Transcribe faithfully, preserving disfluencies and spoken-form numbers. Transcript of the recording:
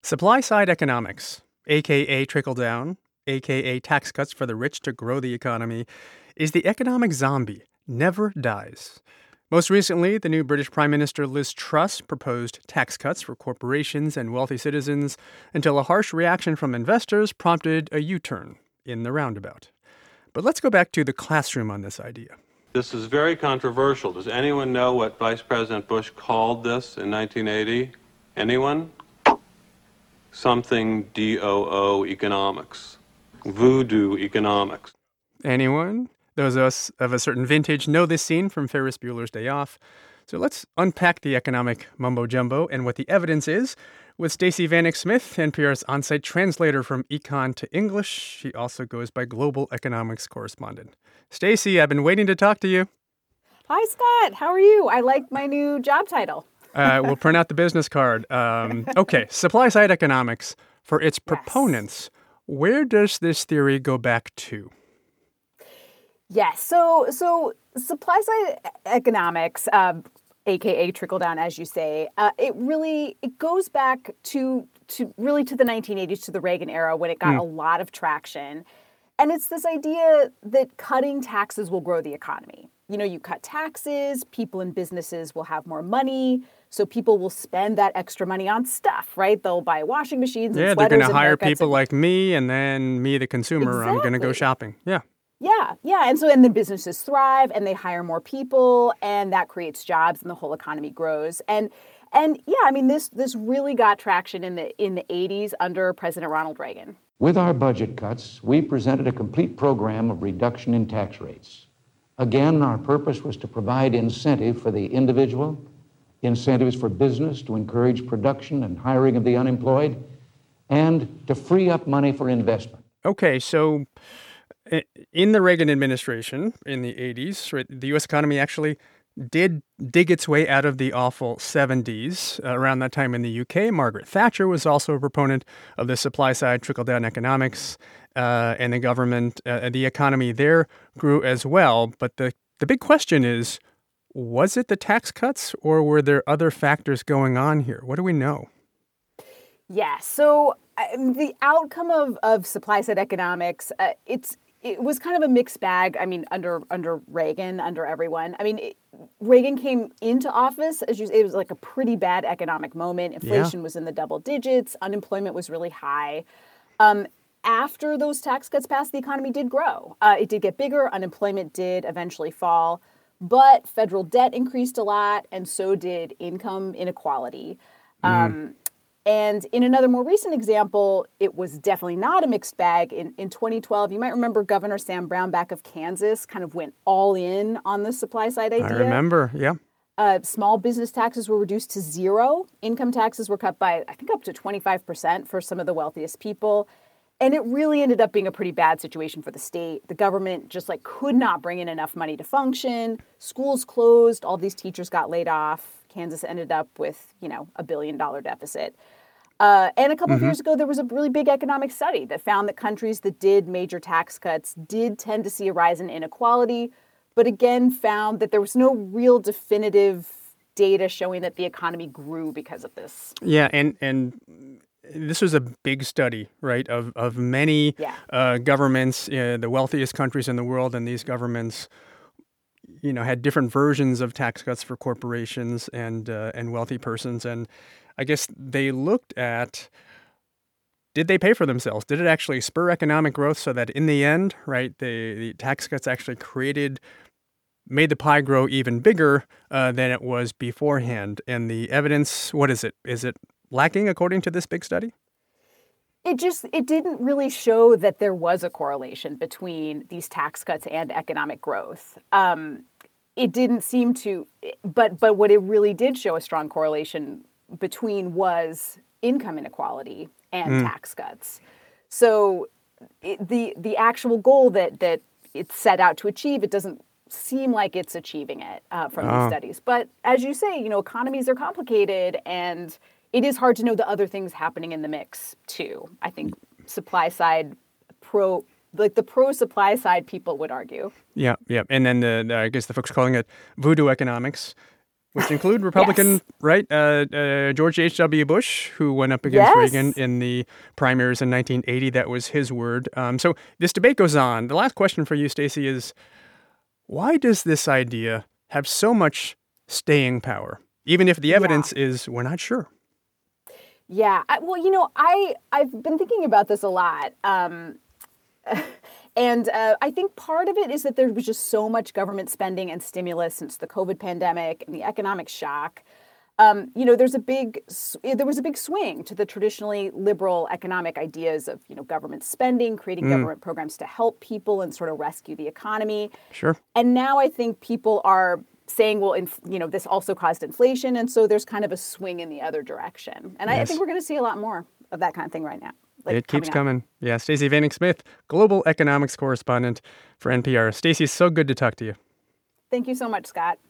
Supply side economics, aka trickle down, aka tax cuts for the rich to grow the economy, is the economic zombie, never dies. Most recently, the new British Prime Minister Liz Truss proposed tax cuts for corporations and wealthy citizens until a harsh reaction from investors prompted a U-turn in the roundabout. But let's go back to the classroom on this idea. This is very controversial. Does anyone know what Vice President Bush called this in nineteen eighty? Anyone? Something D O O economics. Voodoo economics. Anyone? Those of us of a certain vintage know this scene from Ferris Bueller's Day Off. So let's unpack the economic mumbo-jumbo and what the evidence is with Stacey Vanek Smith, N P R's on-site translator from econ to English. She also goes by global economics correspondent. Stacey, I've been waiting to talk to you. Hi, Scott. How are you? I like my new job title. uh, we'll print out the business card. Um, okay, supply-side economics. For its proponents, yes. Where does this theory go back to? Yes. So so supply side economics, um, A K A trickle down, as you say, uh, it really it goes back to to really to the nineteen eighties, to the Reagan era, when it got mm. a lot of traction. And it's this idea that cutting taxes will grow the economy. You know, you cut taxes, people and businesses will have more money. So people will spend that extra money on stuff, right? They'll buy washing machines and yeah, sweaters. Yeah, they're going to hire people and... like me, and then me, the consumer, exactly. I'm going to go shopping. Yeah. Yeah, yeah. And so, and the businesses thrive and they hire more people and that creates jobs and the whole economy grows. And, and yeah, I mean, this this really got traction in the in the eighties under President Ronald Reagan. With our budget cuts, we presented a complete program of reduction in tax rates. Again, our purpose was to provide incentive for the individual, incentives for business to encourage production and hiring of the unemployed, and to free up money for investment. Okay, so in the Reagan administration in the eighties, right, the U S economy actually did dig its way out of the awful seventies. Uh, around that time in the U K, Margaret Thatcher was also a proponent of the supply-side trickle-down economics, uh, and the government, uh, the economy there grew as well. But the, the big question is, was it the tax cuts or were there other factors going on here? What do we know? Yeah, so uh, the outcome of, of supply-side economics, uh, it's It was kind of a mixed bag. I mean, under under Reagan, under everyone. I mean, it, Reagan came into office, as you say, it was like a pretty bad economic moment. Inflation yeah. was in the double digits. Unemployment was really high. Um, after those tax cuts passed, the economy did grow. Uh, it did get bigger. Unemployment did eventually fall. But federal debt increased a lot, and so did income inequality. Mm. Um And in another more recent example, it was definitely not a mixed bag. In, in twenty twelve, you might remember Governor Sam Brownback of Kansas kind of went all in on the supply side idea. I remember, yeah. Uh, small business taxes were reduced to zero. Income taxes were cut by, I think, up to twenty-five percent for some of the wealthiest people. And it really ended up being a pretty bad situation for the state. The government just like could not bring in enough money to function. Schools closed. All these teachers got laid off. Kansas ended up with, you know, a billion dollar deficit. Uh, and a couple mm-hmm. of years ago, there was a really big economic study that found that countries that did major tax cuts did tend to see a rise in inequality, but again found that there was no real definitive data showing that the economy grew because of this. Yeah, and and this was a big study, right, of, of many yeah. uh, governments, uh, the wealthiest countries in the world, and these governments, you know, had different versions of tax cuts for corporations and uh, and wealthy persons. And I guess they looked at, did they pay for themselves? Did it actually spur economic growth so that in the end, right, the, the tax cuts actually created, made the pie grow even bigger uh, than it was beforehand? And the evidence, what is it? Is it lacking according to this big study? It just, it didn't really show that there was a correlation between these tax cuts and economic growth. Um, it didn't seem to, but but what it really did show a strong correlation between was income inequality and mm. tax cuts. So it, the the actual goal that that it's set out to achieve, it doesn't seem like it's achieving it uh, from oh. these studies. But as you say, you know, economies are complicated and it is hard to know the other things happening in the mix too. I think supply side pro, like the pro supply side people would argue. Yeah, yeah. And then the, the I guess the folks calling it voodoo economics. which include Republican, Yes. right? Uh, uh, George H W. Bush, who went up against Yes. Reagan in the primaries in nineteen eighty. That was his word. Um, so this debate goes on. The last question for you, Stacey, is why does this idea have so much staying power, even if the evidence Yeah. is we're not sure? Yeah. I, well, you know, I I've been thinking about this a lot. Um, And uh, I think part of it is that there was just so much government spending and stimulus since the COVID pandemic and the economic shock. Um, you know, there's a big s- there was a big swing to the traditionally liberal economic ideas of, you know, government spending, creating government programs to help people and sort of rescue the economy. Sure. And now I think people are saying, well, inf- you know, this also caused inflation, and so there's kind of a swing in the other direction. And I, I Yes. think we're going to see a lot more of that kind of thing right now. Like It keeps up. coming. Yeah, Stacey Vanek Smith, global economics correspondent for N P R. Stacey, so good to talk to you. Thank you so much, Scott.